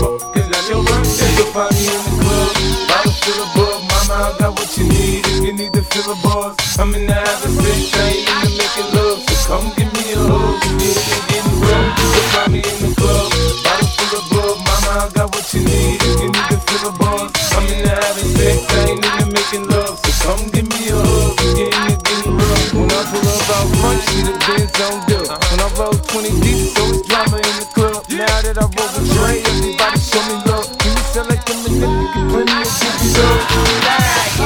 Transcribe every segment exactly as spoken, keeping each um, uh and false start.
fuck is that your birthday? You'll find me in the club, bottle full of bug. Mama, I got what you need if you need to fill the bars. I'm in the having sex, I ain't into making love, so come give me a hug. Yeah, they getting rough. You'll find me in the club, bottle full of bug. Mama, I got what you need if you need to fill the bars. I'm in the having sex, I ain't into making love, so come give me a hug. Yeah, they getting rough. When I pull up out front, see the Benz on dub. When I roll twenty deep, so it's drama in the club. Now that I roll with Dre, everybody show me love. Can you sell like them and then you get plenty of good love?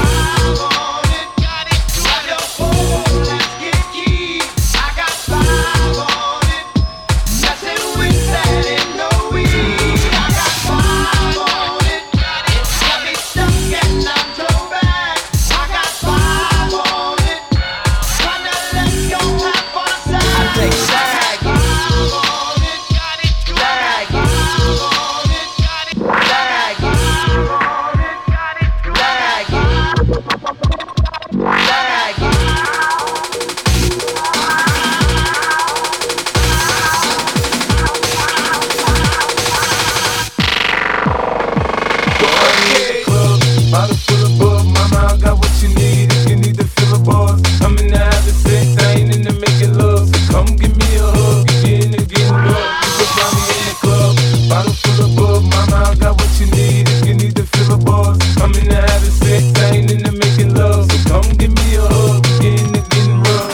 Bottle full of bug, mama, I got what you need if you need to fill the bars. I'm in the having sex, I ain't into making love, so come give me a hug. If you're into getting rough, you can find me in the club. Bottle full of bug, mama, I got what you need if you need to fill the bars. I'm in the having sex, I ain't into making love, so come give me a hug. If you're into getting rough,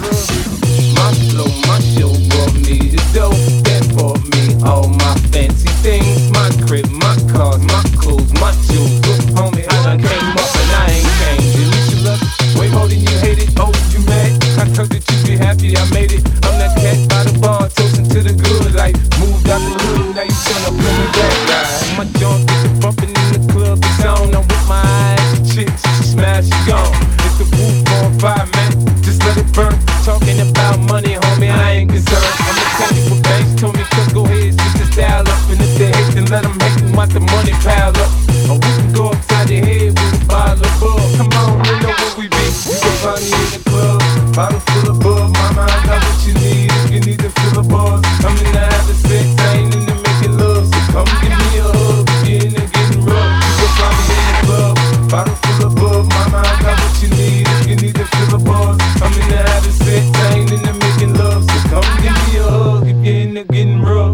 my flow, my show brought me the dough that bought me all my fancy things, my crib, my cars, my clothes, my shoes. Homie, I done came up and I ain't changed. At least you love it, way more than you hate it. Oh, you mad? I told you to be happy, I made it. I'm that cat by the bar, toasting to the good life. Moved out the hood, now you tryna pull me back. Right? My junk gets it bumping in the club, it's on. I'm with my eyes, chick, she smash, she gone. It's the roof on fire, man. Just let it burn. Talking about money, homie, I ain't concerned. I'ma tell you what banks told me, cause go ahead, switch the style up. And if they hate, then let them hate and watch the money pile up. Or we can go upside your head with a bottle of bug. Come on, we know where we be. You can find me in the club, bottle full of bug. Mama, I got what you need if you need to fill the bars. I'm in the having sex, I ain't into making love, so come give me a hug. If you're into getting rough, you can find me in the club, bottle full of bug. Mama, I got what you need if you need to fill the bars. I'm in the having sex, I ain't into making love, so come give me a hug. If you're into getting rough.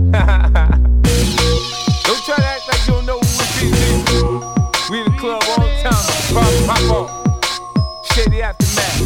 Don't try to act like you don't know who it is. We in the club all the time, pop, pop on. Shady Aftermath.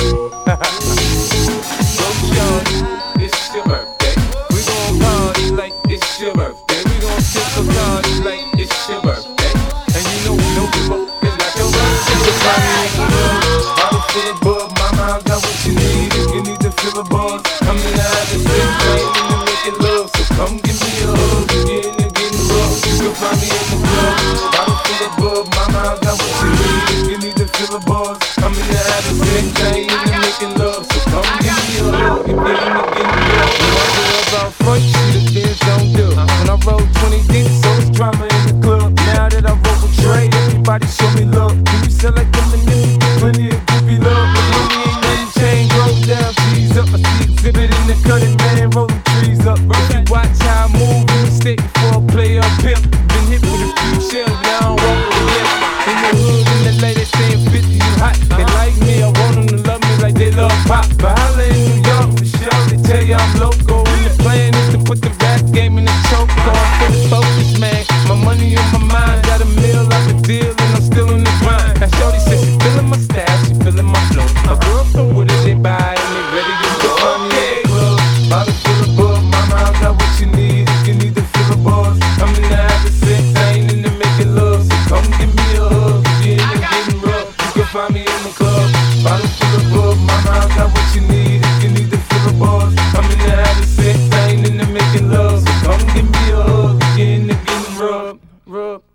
So shorty, it's your birthday. We gon' party like it's your birthday. We gon' sip a party like it's your birthday. And you know we don't give up, it's not your birthday. So find me in the club, bottle full of bug. Mama, I got what you need if you need to fill the bars. I'm in the having sex, I ain't into making love, so come give me a hug. If you're into getting rough, you can find me in the club, bottle full of bug. Mama, I got what you need if you need to fill the bars. I'm in the having sex, I ain't into making love, so come give me a hug. If you're into getting rough, when I pull up out front, you see the Benz on dub. When I roll twenty deep, so it's drama in the club. Now that I roll with Dre, everybody show me love. Can you sell like them and then you get plenty of goofy love? But money ain't nothing changed, roll down, cheese up. I see exhibit in the cutting, man, rolling trees up. If you watch how I move, you mistake before I play up pimp. Been hit with a few shells, now I don't walk with a limp. In the hood, in the lady saying fifty, you hot. They like me, I want them to love me like they love pop. But holla in New York, for sure, they tell you I'm local. And the plan is to put the rap game in the choke. So I'm fully focused, man. My money on my mind, got a meal out the deal, and I'm still in the grind. Now shorty says she feeling my style, she feeling my flow. My girl from what did they buy, and they ready to go. I'm in the club, bottle full of bug. Mama, I got what you need if you need to fill the bars. I'm in the having sex, I ain't into making love, so come give me a hug. If you're into getting rough, you can find me in the club, bottle full of bug. Mama, I got what you need if you need to fill the bars. I'm in the having sex, I ain't into making love, so come give me a hug. If you're into getting rough, rough.